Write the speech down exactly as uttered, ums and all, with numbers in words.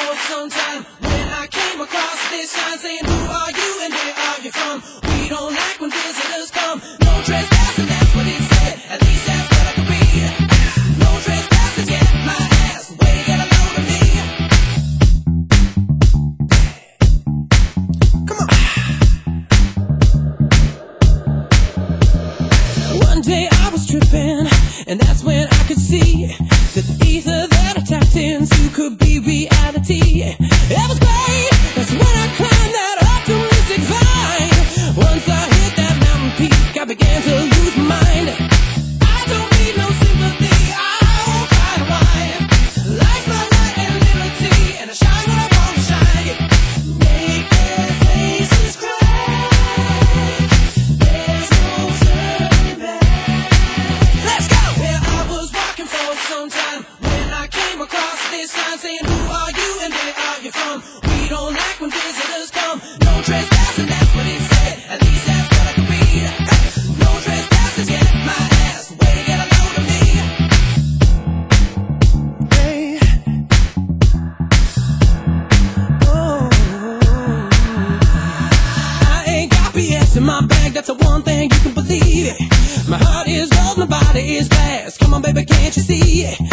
for some time when I came across this sign saying, who are you and where are you from? We don't like when visitors come. No trespassing, that's what it said. At least that's what I could read. No trespassing, get my ass. Way to get a load of me. Come on. One day I was tripping, and that's when I could see that the ether that I tapped into could be reality. It was great. That's when I climbed that optimistic vine. Once I hit that mountain peak, I began to lose my mind. I don't need no sympathy. I won't cry to whine. Life's my light and liberty, and I shine when I want to shine. Make their faces cry. There's no turning back. Let's go. Where I was walking for some time when I came across this sign saying, who are you and where are you from? We don't like when visitors come. No trespassing, that's what it said. At least that's what I could read. No trespassing, get my ass. Way to get a load of me. Hey. Oh. I ain't got B S in my bag, that's the one thing you can believe it. My heart is gold, my body is glass. Come on, baby, can't you see it?